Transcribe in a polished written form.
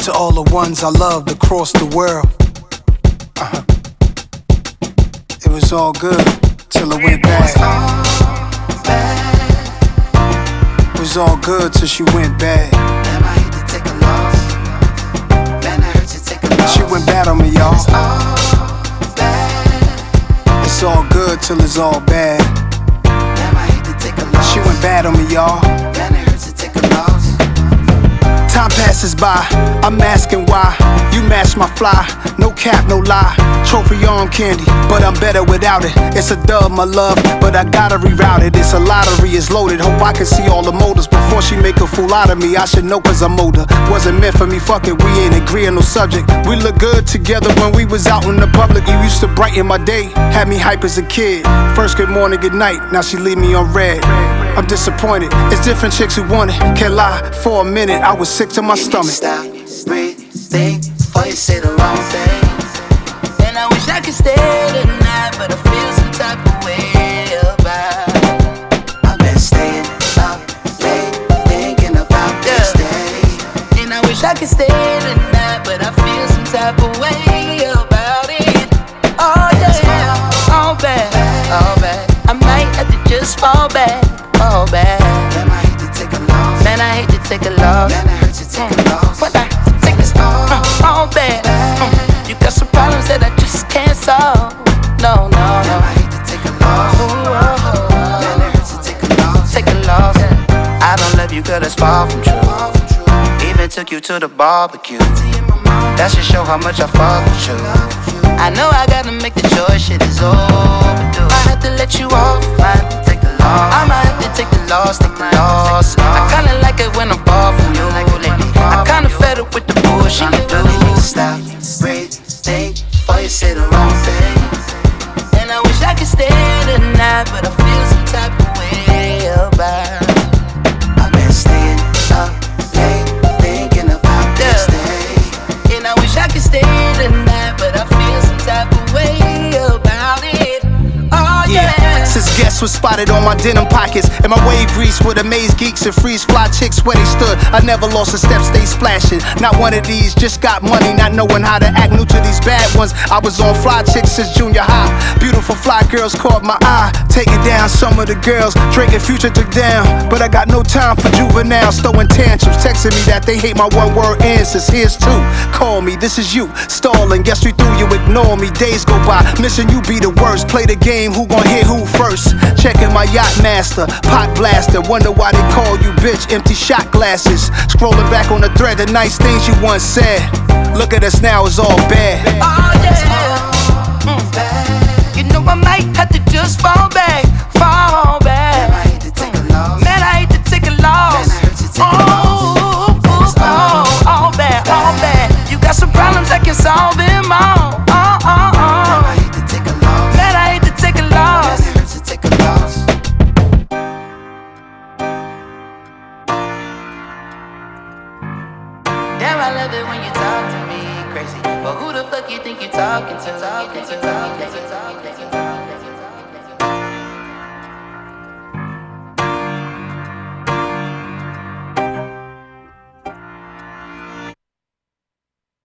To all the ones I loved across the world. It was all good till it went bad. It was all good till she went bad. Damn, I hate to take a loss. Man, I hurt to take a loss. She went bad on me, y'all. It's all good till it's all bad. Damn, I hate to take a loss. She went bad on me, y'all. Man, it hurts to take a loss. Time passes by, I'm asking why. You match my fly, no cap, no lie. Trophy arm candy, but I'm better without it. It's a dub, my love, but I gotta reroute it. It's a lottery, it's loaded. Hope I can see all the motives before she make a fool out of me. I should know cause I'm older. Wasn't meant for me, fuck it, we ain't agreeing no subject. We look good together when we was out in the public. You used to brighten my day, had me hype as a kid. First good morning, good night, now she leave me on red. I'm disappointed, it's different chicks who want it. Can't lie, for a minute I was sick to my stomach. Stop, breathe, think before you say the wrong thing. And I wish I could stay tonight, but I feel some type of way about. I've been staying up late, thinking about this day. And I wish I could stay tonight, but I feel some type of way about it. Oh yeah, all bad, all bad. I might have to just fall back, fall back. Man, I hate to take a loss. Man, I hate to take a loss. Man, I hurt to take a loss. But I take this all bad. You got some problems that I just can't solve. No, no, no. I hate to take a loss. Man, it hurts to take a loss. Take a loss. I don't love you, girl, that's far from true. Even took you to the barbecue. That should show how much I fuck with you. I know I gotta make the choice, shit is overdue. I have to let you off, I have to take the loss. I might have to take the loss, take the loss. I kinda like it when I'm far from you lately. I kinda fed up with the bullshit you do. Stop, breathe, think before you say the wrong thing. And I wish I could stay tonight, but I feel some type of way about. I've been staying up late, thinking about this day. And I wish I could stay tonight, but I feel some type of way about it. Oh yeah. Since guests was spotted on my denim pockets and my wave grease with amaze geeks and freeze fly chicks where they stood, I never lost a step, stay splashing. Not one of these, just got money, not knowing how to act. New to these bad ones, I was on fly chicks since junior high. Beautiful fly girls caught my eye, taking down some of the girls Drake and Future took down. But I got no time for juveniles throwing tantrums, texting me that they hate my one word answers. Here's two, call me, this is you, stalling. Guess we through, you ignore me, days go by, missing you be the worst. Play the game, who gon' hit who first? Checking my yacht master, pot blaster. Wonder why they call you bitch, empty shot glasses. Scrolling back on the thread, the nice things you once said. Look at us now, it's all bad. Oh yeah, you know I might have to just fall back, fall back. Man, I hate to take a loss. Man, I hate to take a loss. Man, I hurt to take a loss. All bad, all bad. You got some problems, I can solve them all. Man, I hate to take a loss. Man, I hate to take a loss. Man, it hurts to take a loss. Damn, I love it when you talk to me crazy. But who the fuck you think you're talking to?